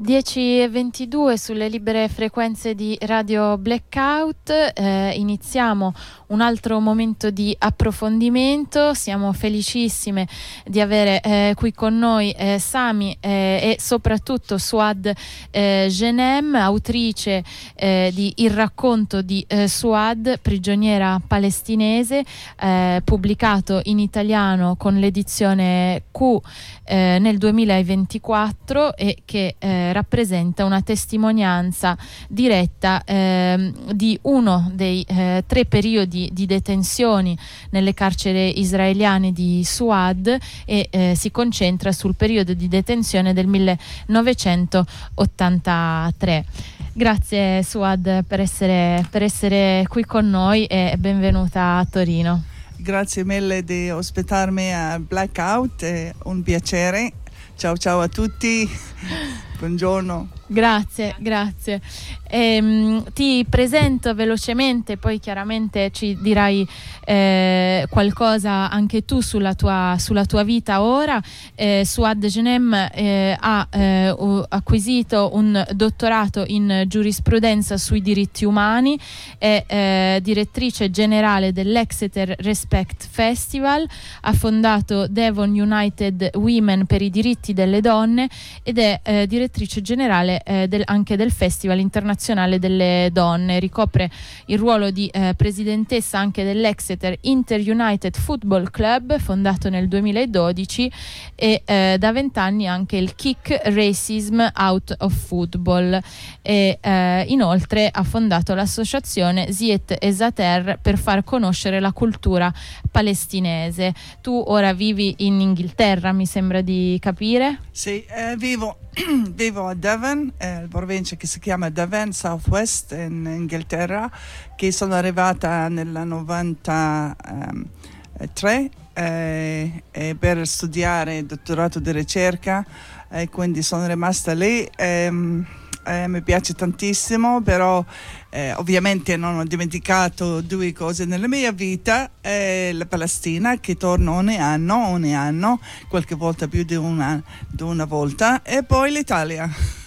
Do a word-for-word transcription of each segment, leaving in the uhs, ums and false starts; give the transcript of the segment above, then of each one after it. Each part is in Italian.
dieci e ventidue sulle libere frequenze di Radio Blackout. Eh, iniziamo un altro momento di approfondimento. Siamo felicissime di avere eh, qui con noi eh, Sami eh, e soprattutto Suad eh, Genem, autrice eh, di Il racconto di eh, Suad, prigioniera palestinese, eh, pubblicato in italiano con l'edizione Q eh, nel duemilaventiquattro e che eh, rappresenta una testimonianza diretta eh, di uno dei eh, tre periodi di detenzione nelle carceri israeliane di Suad e eh, si concentra sul periodo di detenzione del millenovecentottantatré. Grazie Suad per essere, per essere qui con noi e benvenuta a Torino. Grazie mille di ospitarmi a Blackout, è un piacere. Ciao ciao a tutti, buongiorno. Grazie, grazie. Ehm, ti presento velocemente, poi chiaramente ci dirai eh, qualcosa anche tu sulla tua, sulla tua vita ora. Eh, Suad Genem eh, ha eh, acquisito un dottorato in giurisprudenza sui diritti umani, è eh, direttrice generale dell'Exeter Respect Festival, ha fondato Devon United Women per i diritti delle donne ed è eh, direttrice generale Eh, del, anche del Festival internazionale delle donne. Ricopre il ruolo di eh, presidentessa anche dell'Exeter Inter United Football Club, fondato nel duemiladodici, e eh, da vent'anni anche il Kick Racism Out of Football. E eh, inoltre ha fondato l'associazione Ziet Esater per far conoscere la cultura palestinese. Tu ora vivi in Inghilterra, mi sembra di capire? Sì, eh, vivo vivo a Devon, eh, provincia che si chiama Devon South West in Inghilterra, che sono arrivata nel novantatré eh, eh, per studiare dottorato di ricerca, e eh, quindi sono rimasta lì. ehm, Eh, mi piace tantissimo, però eh, ovviamente non ho dimenticato due cose nella mia vita: eh, la Palestina, che torno ogni anno, ogni anno, qualche volta più di una, di una volta, e poi l'Italia,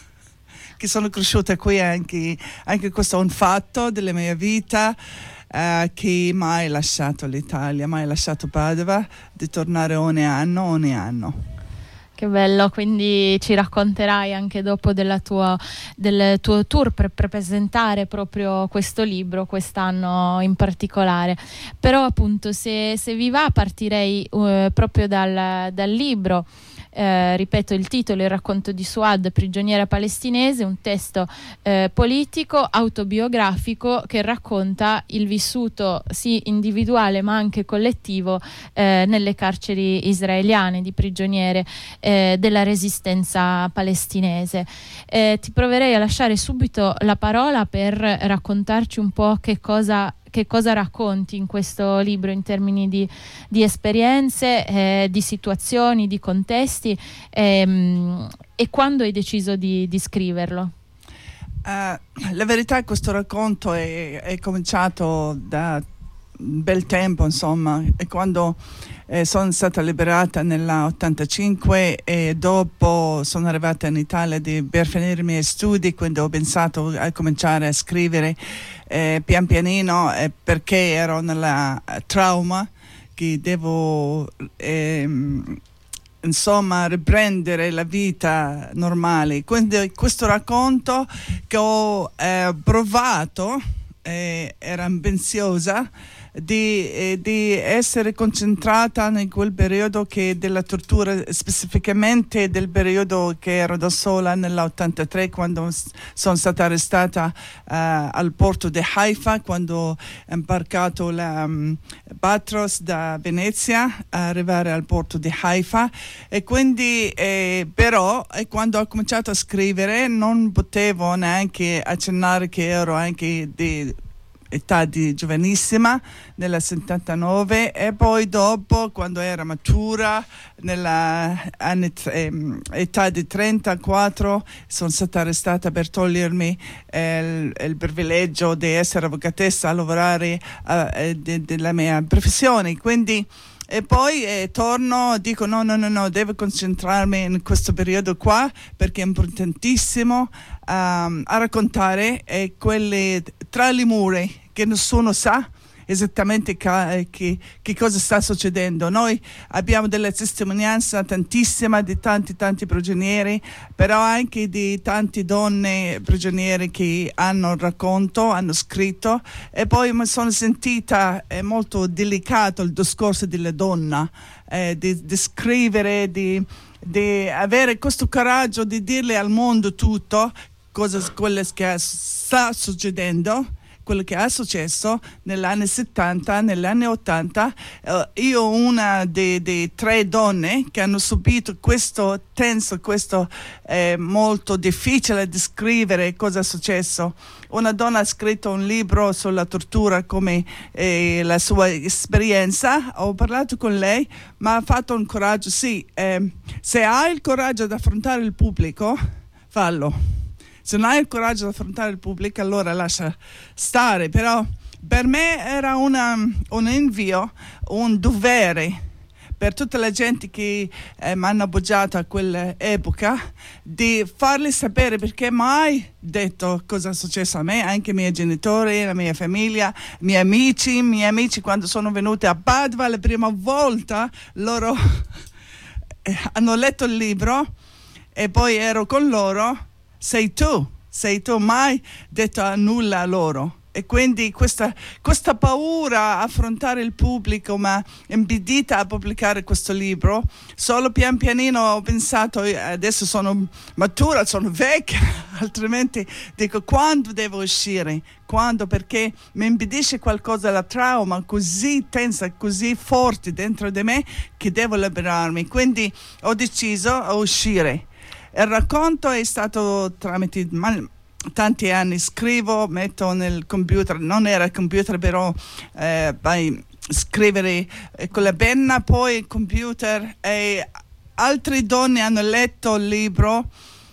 che sono cresciuta qui. Anche, anche questo è un fatto della mia vita, eh, che mai lasciato l'Italia, mai lasciato Padova, di tornare ogni anno, ogni anno. Che bello, quindi ci racconterai anche dopo della tua, del tuo tour per, per presentare proprio questo libro quest'anno in particolare. Però appunto se, se vi va partirei uh, proprio dal, dal libro. Eh, ripeto il titolo: Il racconto di Suad, prigioniera palestinese, un testo eh, politico, autobiografico, che racconta il vissuto sì individuale ma anche collettivo eh, nelle carceri israeliane di prigioniere eh, della resistenza palestinese. Eh, ti proverei a lasciare subito la parola per raccontarci un po' che cosa che cosa racconti in questo libro in termini di, di esperienze, eh, di situazioni, di contesti, ehm, e quando hai deciso di, di scriverlo? Uh, la verità è che questo racconto è, è cominciato da un bel tempo, insomma, e quando eh, sono stata liberata nell'ottantacinque e dopo sono arrivata in Italia di, per finire i miei studi, quindi ho pensato a cominciare a scrivere eh, pian pianino, eh, perché ero nella uh, trauma che devo ehm, insomma riprendere la vita normale. Quindi questo racconto che ho eh, provato, eh, era ambiziosa, Di, eh, di essere concentrata in quel periodo che della tortura, specificamente del periodo che ero da sola nell'ottantatré, quando s- sono stata arrestata uh, al porto di Haifa, quando ho imbarcato la um, Batros da Venezia a arrivare al porto di Haifa. E quindi eh, però eh, quando ho cominciato a scrivere non potevo neanche accennare che ero anche di età di giovanissima nella settantanove, e poi dopo, quando era matura, nella anni, eh, età di trentaquattro, sono stata arrestata per togliermi eh, il, il privilegio di essere avvocatessa a lavorare eh, de, della mia professione. Quindi e poi eh, torno, dico no, no, no, no, devo concentrarmi in questo periodo qua perché è importantissimo um, a raccontare eh, quelle tra le mura che nessuno sa esattamente ca- che, che cosa sta succedendo. Noi abbiamo delle testimonianze tantissime di tanti tanti prigionieri, però anche di tante donne prigioniere che hanno racconto, hanno scritto, e poi mi sono sentita è molto delicato il discorso della donna, eh, di, di scrivere, di, di avere questo coraggio di dirle al mondo tutto cosa quello che sta succedendo, quello che è successo negli anni settanta, negli anni ottanta. Uh, io una delle tre donne che hanno subito questo tenso, questo eh, molto difficile di scrivere cosa è successo. Una donna ha scritto un libro sulla tortura come eh, la sua esperienza. Ho parlato con lei, ma ha fatto un coraggio. Sì, eh, se hai il coraggio di affrontare il pubblico, fallo. Se non hai il coraggio di affrontare il pubblico, allora lascia stare. Però per me era una, un invio, un dovere per tutta la gente che eh, mi hanno appoggiato a quell'epoca di farli sapere, perché mai detto cosa è successo a me, anche i miei genitori, la mia famiglia, i miei amici, i miei amici quando sono venuti a Padova la prima volta, loro eh, hanno letto il libro e poi ero con loro. Sei tu, sei tu, mai detto a nulla a loro. E quindi questa, questa paura a affrontare il pubblico, ma impedita a pubblicare questo libro, solo pian pianino ho pensato, adesso sono matura, sono vecchia, altrimenti dico quando devo uscire, quando, perché mi impedisce qualcosa, la trauma così tensa, così forte dentro di me che devo liberarmi. Quindi ho deciso a uscire. Il racconto è stato tramite mal, tanti anni, scrivo, metto nel computer, non era il computer però eh, vai, scrivere eh, con la penna, poi il computer, e altre donne hanno letto il libro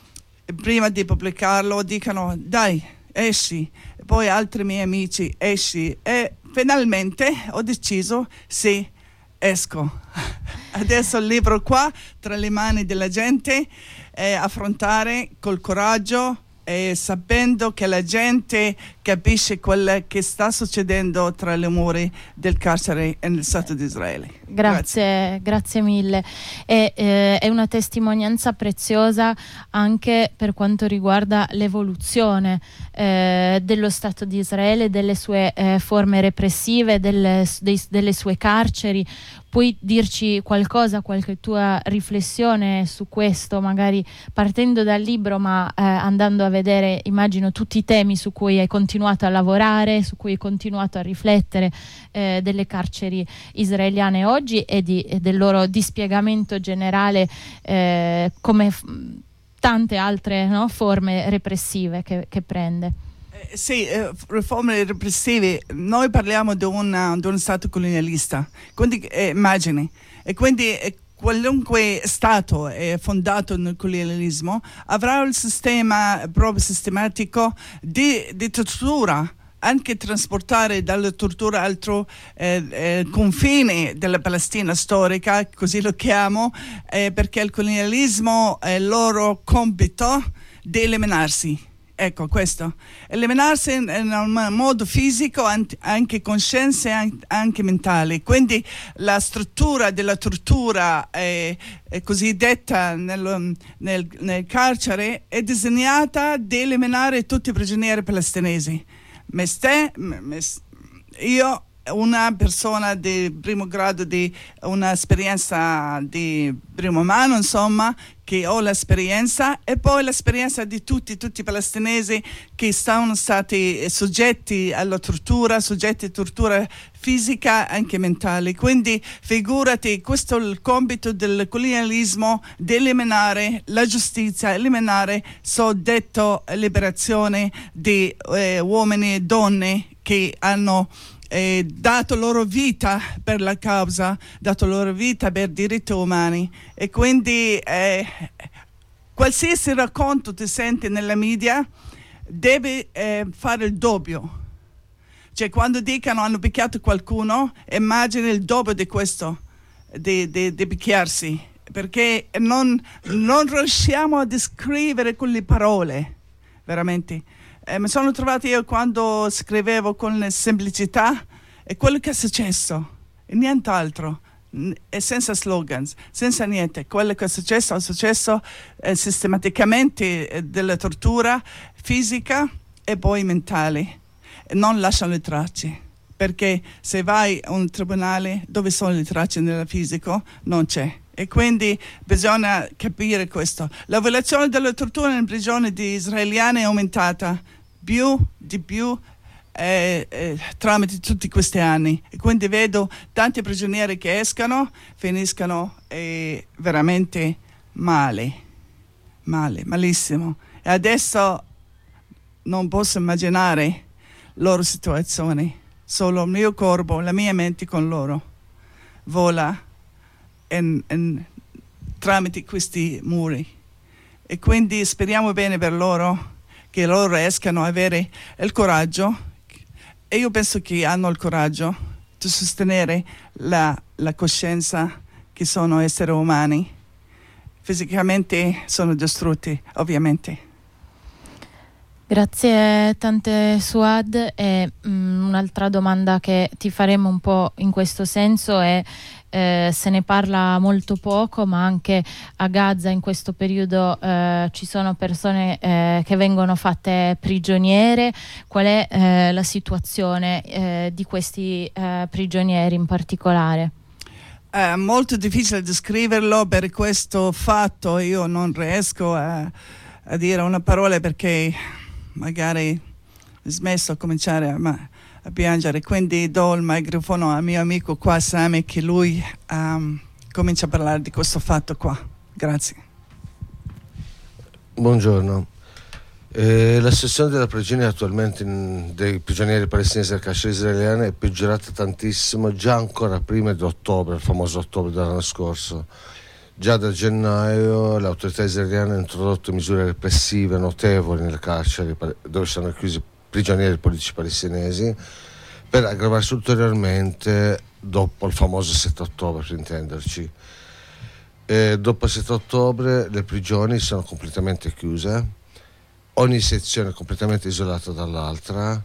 prima di pubblicarlo, dicono dai esci, poi altri miei amici esci, e finalmente ho deciso sì, esco. Adesso il libro qua tra le mani della gente, eh, affrontare col coraggio e sapendo che la gente capisce quello che sta succedendo tra le mura del carcere nel Stato di Israele. Grazie, grazie, grazie mille. E, eh, è una testimonianza preziosa anche per quanto riguarda l'evoluzione eh, dello Stato di Israele, delle sue eh, forme repressive, delle, dei, delle sue carceri. Puoi dirci qualcosa, qualche tua riflessione su questo, magari partendo dal libro, ma eh, andando a vedere, immagino, tutti i temi su cui hai continuato a lavorare, su cui hai continuato a riflettere eh, delle carceri israeliane oggi e, di, e del loro dispiegamento generale eh, come f- tante altre no, forme repressive che, che prende. Eh, sì, eh, riforme repressive, noi parliamo di, una, di uno Stato colonialista, quindi eh, immagini, e quindi eh, qualunque Stato è fondato nel colonialismo avrà il sistema proprio sistematico di, di tortura, anche trasportare dalla tortura altro eh, eh, confine della Palestina storica, così lo chiamo, eh, perché il colonialismo è il loro compito di eliminarsi. Ecco questo, eliminarsi in, in un modo fisico, anche coscienze e anche mentali. Quindi la struttura della tortura è, è cosiddetta nel, nel, nel carcere è disegnata di eliminare tutti i prigionieri palestinesi. Me ste, me, io una persona di primo grado, di un'esperienza di primo mano, insomma, che ho l'esperienza, e poi l'esperienza di tutti, tutti i palestinesi che sono stati soggetti alla tortura, soggetti a tortura fisica e anche mentale. Quindi figurati, questo è il compito del colonialismo, di eliminare la giustizia, eliminare, so detto, liberazione di eh, uomini e donne che hanno Eh, dato loro vita per la causa, dato loro vita per diritti umani. E quindi eh, qualsiasi racconto ti senti nella media deve eh, fare il doppio. Cioè quando dicono hanno picchiato qualcuno, immagini il doppio di questo. di, di, di picchiarsi, perché non, non riusciamo a descrivere con le parole, veramente. Eh, mi sono trovata io quando scrivevo con semplicità e quello che è successo, e nient'altro, e senza slogans, senza niente. Quello che è successo è successo eh, sistematicamente eh, della tortura fisica e poi mentale. E non lasciano le tracce. Perché se vai a un tribunale dove sono le tracce nel fisico non c'è, e quindi bisogna capire questo. La violazione della tortura in prigione di israeliani è aumentata più di più eh, eh, tramite tutti questi anni, e quindi vedo tanti prigionieri che escano, finiscono eh, veramente male, male, malissimo, e adesso non posso immaginare loro situazioni. Solo il mio corpo, la mia mente con loro vola in, in, tramite questi muri, e quindi speriamo bene per loro, che loro riescano a avere il coraggio, e io penso che hanno il coraggio di sostenere la, la coscienza che sono esseri umani. Fisicamente sono distrutti, ovviamente. Grazie tante Suad, e um, un'altra domanda che ti faremo un po' in questo senso è eh, se ne parla molto poco, ma anche a Gaza in questo periodo eh, ci sono persone eh, che vengono fatte prigioniere. Qual è eh, la situazione eh, di questi eh, prigionieri in particolare? È molto difficile descriverlo, per questo fatto io non riesco a, a dire una parola, perché magari smesso a cominciare a, a piangere, quindi do il microfono al mio amico qua Sami, che lui um, comincia a parlare di questo fatto qua. Grazie. Buongiorno. Eh, la situazione della prigionia attualmente in, dei prigionieri palestinesi del carcere israeliano è peggiorata tantissimo, già ancora prima di ottobre, il famoso ottobre dell'anno scorso. Già da gennaio le autorità israeliane hanno introdotto misure repressive notevoli nelle carceri dove sono chiusi prigionieri politici palestinesi, per aggravarsi ulteriormente dopo il famoso sette ottobre, per intenderci. E dopo il sette ottobre le prigioni sono completamente chiuse, ogni sezione è completamente isolata dall'altra.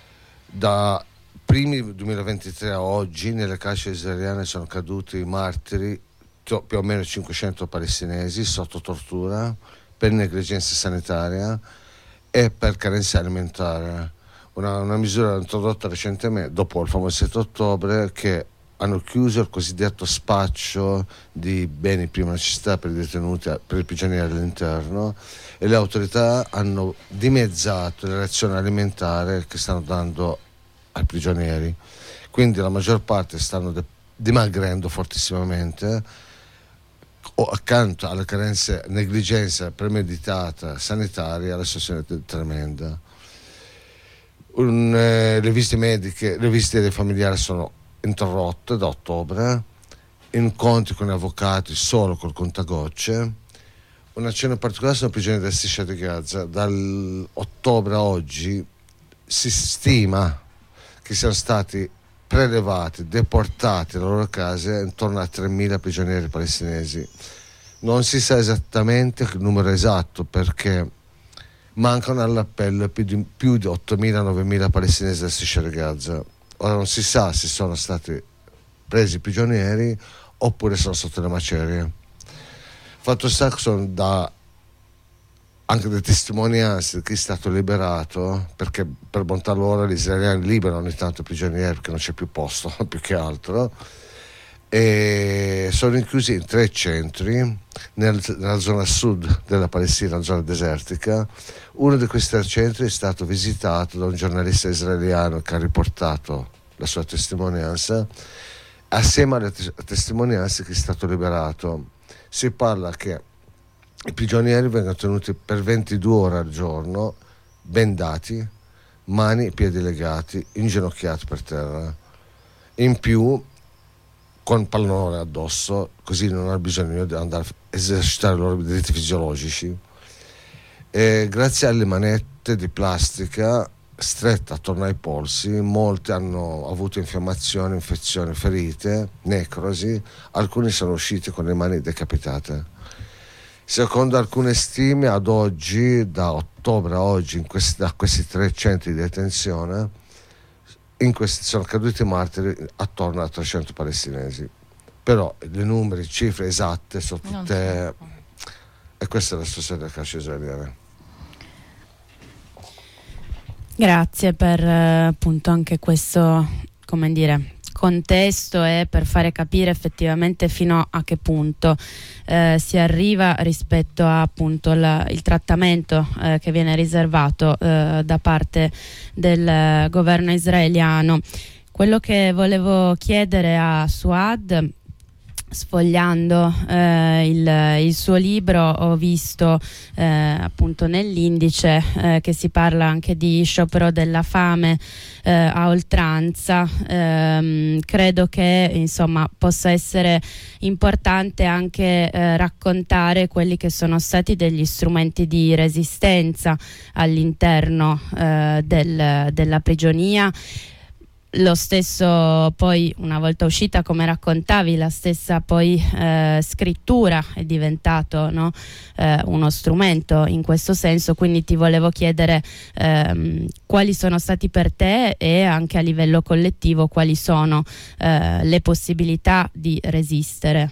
Da primi duemilaventitré a oggi nelle carceri israeliane sono caduti martiri più o meno cinquecento palestinesi sotto tortura per negligenza sanitaria e per carenza alimentare. Una, una misura introdotta recentemente dopo il famoso sette ottobre, che hanno chiuso il cosiddetto spaccio di beni di prima necessità per i detenuti, per i prigionieri all'interno, e le autorità hanno dimezzato la razione alimentare che stanno dando ai prigionieri, quindi la maggior parte stanno de- dimagrendo fortissimamente, o accanto alle carenze, negligenza premeditata sanitaria, la situazione è tremenda. Un, eh, le visite mediche, le visite dei familiari sono interrotte da ottobre, incontri con gli avvocati solo col contagocce. Un accenno particolare sono i prigionieri della striscia di Gaza. Dall'ottobre a oggi si stima che siano stati prelevati, deportati alle loro case intorno a tremila prigionieri palestinesi. Non si sa esattamente il numero esatto, perché mancano all'appello più di, più di ottomila novemila palestinesi della striscia di Gaza. Ora non si sa se sono stati presi prigionieri oppure sono sotto le macerie. Fatto sta che sono da anche delle testimonianze di chi è stato liberato, perché per bontà loro gli israeliani liberano ogni tanto i prigionieri perché non c'è più posto, più che altro, e sono rinchiusi in tre centri nel, nella zona sud della Palestina, una zona desertica. Uno di questi tre centri è stato visitato da un giornalista israeliano che ha riportato la sua testimonianza assieme alle tes- testimonianze che è stato liberato. Si parla che i prigionieri vengono tenuti per ventidue ore al giorno, bendati, mani e piedi legati, inginocchiati per terra. In più, con pallone addosso, così non hanno bisogno di andare a esercitare i loro diritti fisiologici. E grazie alle manette di plastica stretta attorno ai polsi, molti hanno avuto infiammazioni, infezioni, ferite, necrosi, alcuni sono usciti con le mani decapitate. Secondo alcune stime, ad oggi, da ottobre a oggi, in questi, da questi tre centri di detenzione, in questi sono caduti martiri attorno a trecento palestinesi. Però le numeri, cifre esatte sono tutte... E questa è la situazione del carcere israeliano. Grazie per eh, appunto anche questo, come dire, contesto e per fare capire effettivamente fino a che punto eh, si arriva rispetto a appunto la, il trattamento eh, che viene riservato eh, da parte del eh, governo israeliano. Quello che volevo chiedere a Suad, sfogliando eh, il, il suo libro, ho visto eh, appunto nell'indice eh, che si parla anche di sciopero della fame eh, a oltranza. Ehm, credo che insomma possa essere importante anche eh, raccontare quelli che sono stati degli strumenti di resistenza all'interno eh, del, della prigionia. Lo stesso poi, una volta uscita, come raccontavi, la stessa poi eh, scrittura è diventato, no? eh, uno strumento in questo senso, quindi ti volevo chiedere ehm, quali sono stati per te e anche a livello collettivo quali sono eh, le possibilità di resistere.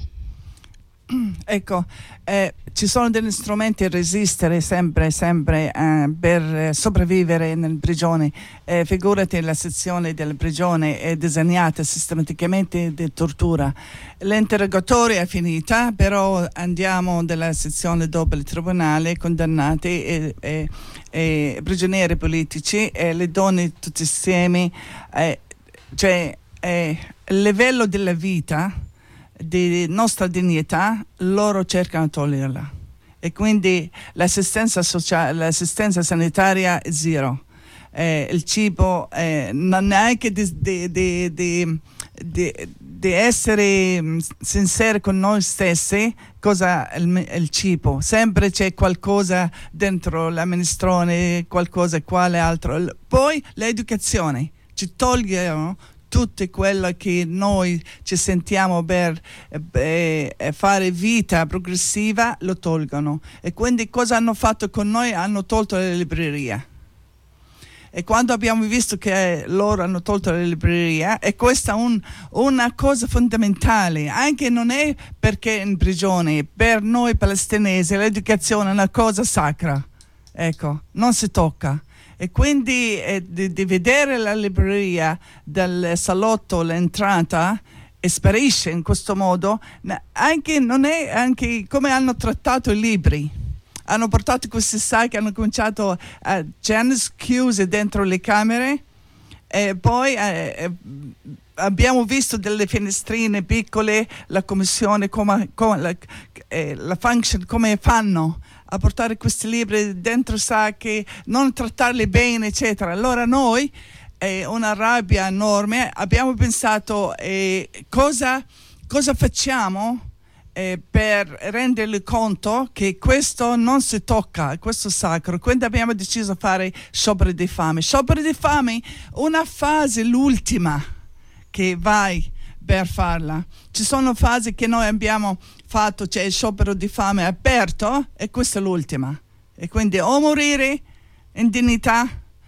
Ecco, eh, ci sono degli strumenti a resistere sempre, sempre eh, per sopravvivere nelle prigioni. Eh, figurati, la sezione della prigione è disegnata sistematicamente di tortura. L'interrogatorio è finita, però andiamo nella sezione dopo il tribunale, condannati e, e, e prigionieri politici, e le donne tutti insieme. Eh, cioè, eh, il livello della vita, di nostra dignità, loro cercano di toglierla, e quindi l'assistenza sociale, l'assistenza sanitaria è zero, eh, il cibo eh, non neanche di, di, di, di, di, di essere sinceri con noi stessi. Cosa è il, il cibo? Sempre c'è qualcosa dentro la minestrone, qualcosa quale altro. Poi l'educazione, ci togliono tutto quello che noi ci sentiamo per eh, fare vita progressiva, lo tolgono. E quindi cosa hanno fatto con noi? Hanno tolto le librerie. E quando abbiamo visto che loro hanno tolto le librerie, e questa è un, una cosa fondamentale, anche non è perché in prigione, per noi palestinesi l'educazione è una cosa sacra, ecco, non si tocca. E quindi eh, di, di vedere la libreria dal salotto, l'entrata, e sparisce in questo modo, anche, non è anche come hanno trattato i libri. Hanno portato questi sacchi, hanno cominciato a Janice chiuse dentro le camere, e poi eh, abbiamo visto delle finestrine piccole, la commissione, come, come la, eh, la function, come fanno a portare questi libri dentro sacchi, non trattarli bene, eccetera. Allora noi, eh, una rabbia enorme, abbiamo pensato eh, cosa, cosa facciamo eh, per renderli conto che questo non si tocca, questo è sacro. Quindi abbiamo deciso di fare sciopero di fame. Sciopero di fame, una fase, l'ultima, che vai per farla. Ci sono fasi che noi abbiamo fatto, c'è il sciopero di fame aperto, e questa è l'ultima. E quindi o morire in dignità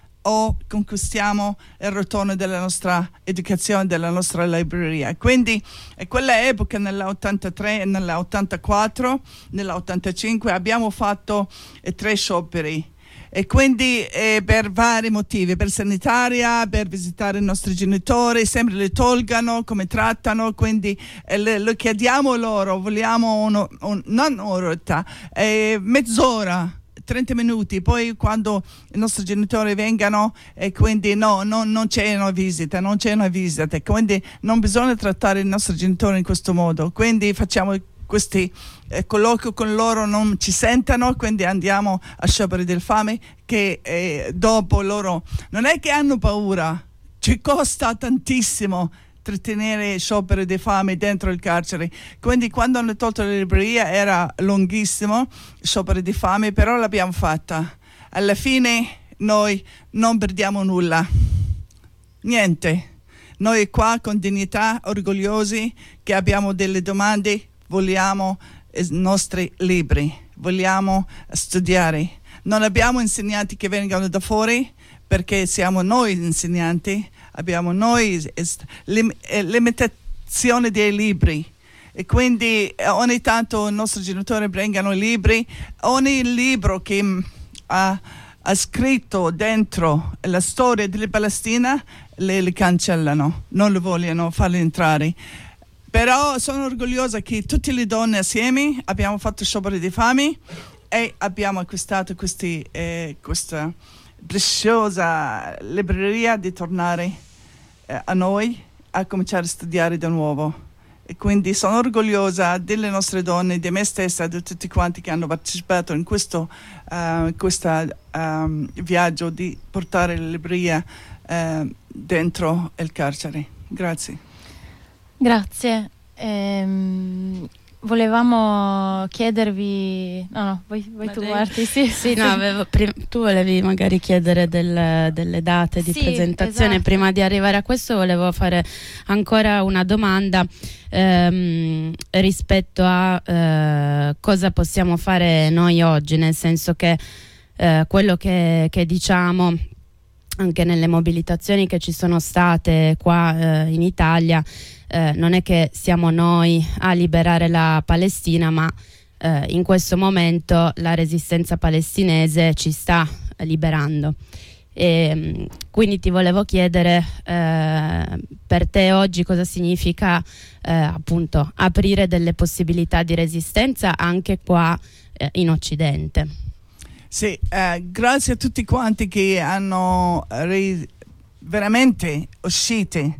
o conquistiamo il ritorno della nostra educazione, della nostra libreria. Quindi in quella epoca, nell'ottantatré, nell'ottantaquattro, nell'ottantacinque abbiamo fatto eh, tre scioperi. E quindi eh, per vari motivi, per sanitaria, per visitare i nostri genitori, sempre li tolgano, come trattano, quindi eh, le, lo chiediamo loro, vogliamo uno, un, non un'ora, eh, mezz'ora, trenta minuti, poi quando i nostri genitori vengano, e quindi no, no, non c'è una visita, non c'è una visita, quindi non bisogna trattare i nostri genitori in questo modo, quindi facciamo questi eh, colloqui con loro, non ci sentano, quindi andiamo a sciopero del fame, che eh, dopo loro non è che hanno paura, ci costa tantissimo trattenere sciopero di fame dentro il carcere. Quindi quando hanno tolto la libreria era lunghissimo sciopero di fame, però l'abbiamo fatta. Alla fine noi non perdiamo nulla, niente. Noi qua con dignità, orgogliosi che abbiamo delle domande, vogliamo i nostri libri, vogliamo studiare. Non abbiamo insegnanti che vengono da fuori perché siamo noi insegnanti, abbiamo noi lim- limitazione dei libri e quindi ogni tanto i nostri genitori prendono i libri, ogni libro che ha, ha scritto dentro la storia della Palestina le, le cancellano, non le vogliono farle entrare. Però sono orgogliosa che tutte le donne assieme abbiamo fatto sciopero di fame e abbiamo acquistato questi, eh, questa preziosa libreria di tornare eh, a noi a cominciare a studiare di nuovo. E quindi sono orgogliosa delle nostre donne, di me stessa, di tutti quanti che hanno partecipato in questo uh, questa, um, viaggio di portare la libreria uh, dentro il carcere. Grazie. Grazie. Ehm, volevamo chiedervi... No, no, vuoi, vuoi tu Marti? Sì, sì, no, avevo, prim- tu volevi magari chiedere del, delle date di sì, presentazione. Esatto. Prima di arrivare a questo volevo fare ancora una domanda ehm, rispetto a eh, cosa possiamo fare noi oggi, nel senso che eh, quello che, che diciamo anche nelle mobilitazioni che ci sono state qua eh, in Italia, eh, non è che siamo noi a liberare la Palestina, ma eh, in questo momento la resistenza palestinese ci sta liberando. E quindi ti volevo chiedere eh, per te oggi cosa significa eh, appunto aprire delle possibilità di resistenza anche qua eh, in Occidente. Sì, eh, grazie a tutti quanti che hanno re- veramente usciti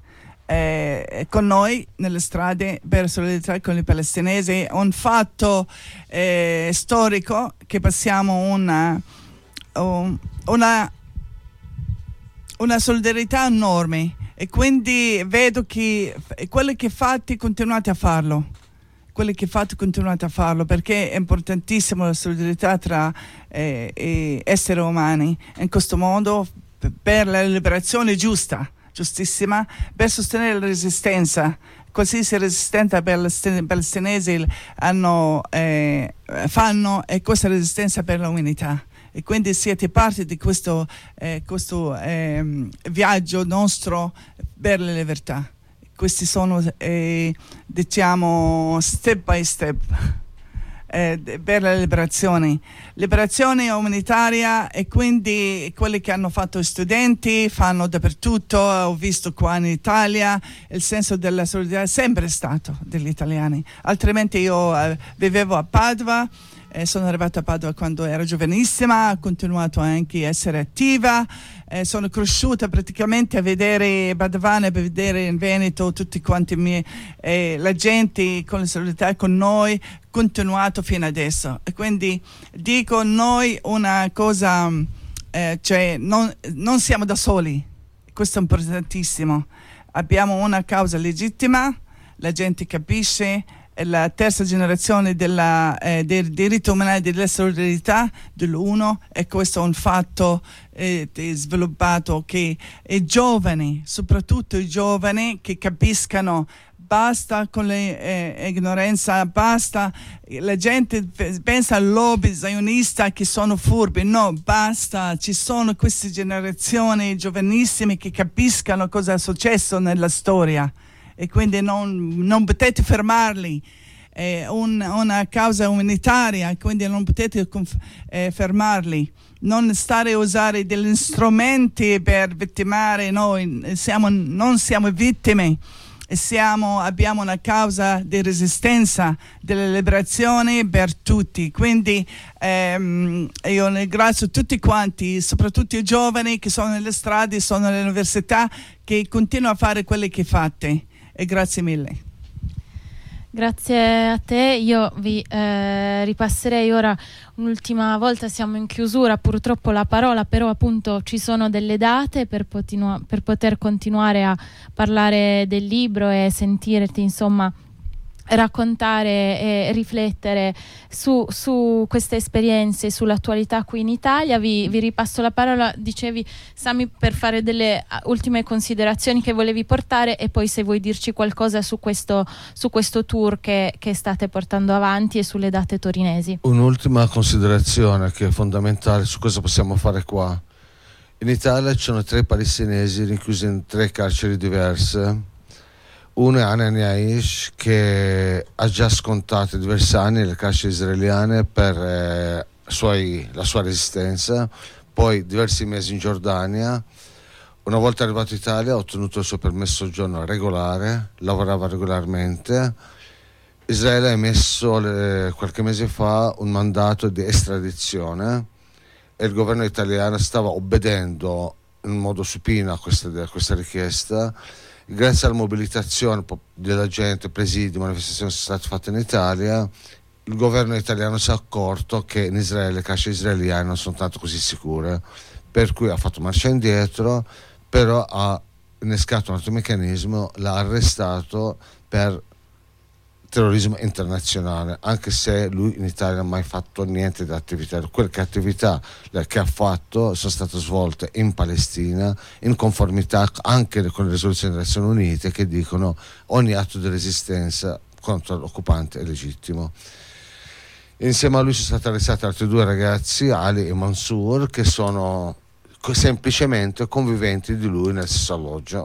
eh, con noi nelle strade per solidarietà con i palestinesi. Un fatto eh, storico che passiamo una, un, una, una solidarietà enorme e quindi vedo che quelli che fate continuate a farlo. Quelli che fate continuate a farlo perché è importantissimo la solidarietà tra eh, esseri umani in questo modo per la liberazione giusta, giustissima, per sostenere la resistenza. Qualsiasi resistenza i palestinesi hanno, eh, fanno è questa resistenza per l'umanità. E quindi siete parte di questo, eh, questo eh, viaggio nostro per la libertà. Questi sono, eh, diciamo, step by step eh, per la liberazione. Liberazione umanitaria e quindi quelli che hanno fatto studenti fanno dappertutto. Ho visto qua in Italia il senso della solidarietà è sempre stato degli italiani. Altrimenti io eh, vivevo a Padova. Eh, sono arrivata a Padova quando ero giovanissima, ho continuato anche a essere attiva, eh, sono cresciuta praticamente a vedere Padovane, a vedere in Veneto tutti quanti miei, eh, la gente con la solidarietà con noi, continuato fino adesso. E quindi dico noi una cosa, eh, cioè non, non siamo da soli, questo è importantissimo, abbiamo una causa legittima, la gente capisce, la terza generazione della, eh, del diritto umano, della solidarietà dell'uno, e questo è un fatto eh, sviluppato che i giovani, soprattutto i giovani che capiscano basta con l'ignoranza, eh, basta, la gente pensa al lobby zionista che sono furbi, no, basta, ci sono queste generazioni giovanissime che capiscano cosa è successo nella storia. E quindi non, non potete fermarli, è un, una causa umanitaria, quindi non potete conf- eh, fermarli, non stare a usare degli strumenti per vittimare noi, siamo, non siamo vittime, siamo, abbiamo una causa di resistenza, della liberazione per tutti, quindi ehm, io ringrazio tutti quanti, soprattutto i giovani che sono nelle strade, sono nelle università, che continuano a fare quello che fate. E grazie mille. Grazie a te. Io vi eh, ripasserei ora un'ultima volta, siamo in chiusura purtroppo la parola, però appunto ci sono delle date per, potinu- per poter continuare a parlare del libro e sentirti insomma raccontare e riflettere su, su queste esperienze, sull'attualità qui in Italia. Vi, vi ripasso la parola, dicevi Sami, per fare delle ultime considerazioni che volevi portare, e poi se vuoi dirci qualcosa su questo, su questo tour che, che state portando avanti e sulle date torinesi. Un'ultima considerazione che è fondamentale su cosa possiamo fare qua. In Italia ci sono tre palestinesi rinchiusi in tre carceri diverse. Uno è Hanan Yaish, che ha già scontato diversi anni nelle carceri israeliane per eh, suoi, la sua resistenza, poi diversi mesi in Giordania. Una volta arrivato in Italia ha ottenuto il suo permesso di soggiorno regolare, lavorava regolarmente. Israele ha emesso le, qualche mese fa un mandato di estradizione e il governo italiano stava obbedendo in modo supino a questa, a questa richiesta. Grazie alla mobilitazione della gente, presidi, manifestazioni che sono state fatte in Italia, il governo italiano si è accorto che in Israele le carceri israeliane non sono tanto così sicure, per cui ha fatto marcia indietro, però ha innescato un altro meccanismo, l'ha arrestato per terrorismo internazionale, anche se lui in Italia non ha mai fatto niente di attività. Quelle attività che ha fatto sono state svolte in Palestina in conformità anche con le risoluzioni delle Nazioni Unite, che dicono ogni atto di resistenza contro l'occupante è legittimo. Insieme a lui sono stati arrestati altri due ragazzi, Ali e Mansour, che sono semplicemente conviventi di lui nel stesso alloggio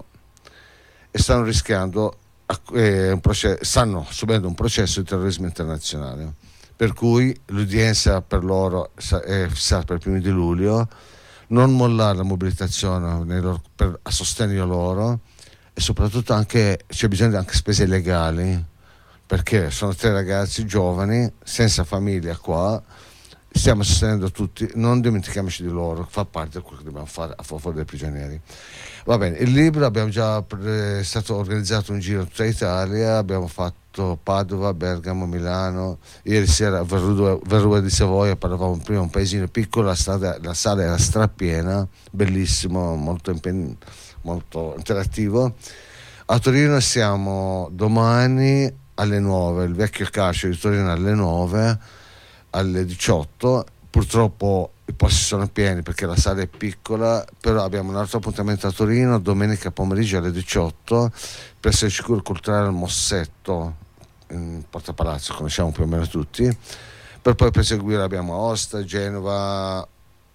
e stanno rischiando Un processo, stanno subendo un processo di terrorismo internazionale, per cui l'udienza per loro è fissata per i primi di luglio. Non mollare la mobilitazione nei loro, per, a sostegno loro, e soprattutto anche c'è bisogno di anche spese legali, perché sono tre ragazzi giovani senza famiglia qua, stiamo sostenendo tutti, non dimentichiamoci di loro, fa parte di quello che dobbiamo fare a favore dei prigionieri. Va bene, il libro abbiamo già è stato organizzato un giro in tutta Italia, abbiamo fatto Padova, Bergamo, Milano, ieri sera a Verrua di Savoia, parlavamo prima, un paesino piccolo, la, strada, la sala era strapiena, bellissimo, molto, impegn- molto interattivo. A Torino siamo domani alle nove, il vecchio carcere di Torino alle nove, alle diciotto, purtroppo i posti sono pieni perché la sala è piccola, però abbiamo un altro appuntamento a Torino domenica pomeriggio alle diciotto presso il Circolo Culturale Mossetto in Porta Palazzo, conosciamo più o meno tutti, per poi proseguire abbiamo Aosta, Genova,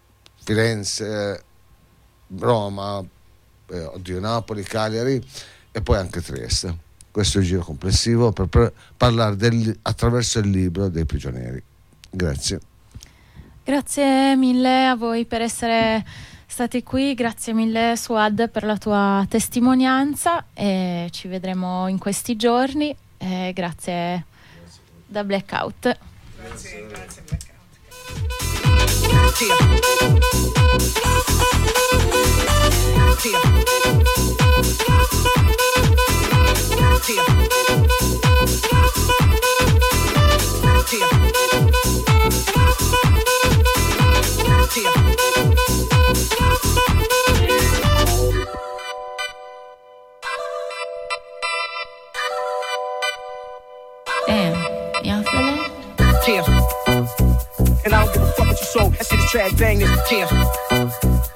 Firenze, Roma, eh, oddio, Napoli, Cagliari e poi anche Trieste. Questo è il giro complessivo per, per parlare del, attraverso il libro dei prigionieri. Grazie. Grazie mille a voi per essere stati qui, grazie mille Suad per la tua testimonianza, e ci vedremo in questi giorni. E grazie da Blackout. Grazie, grazie Blackout. Damn, y'all feel it? Yeah. And I don't give a fuck what you sold. That shit is trash, bang this. Yeah.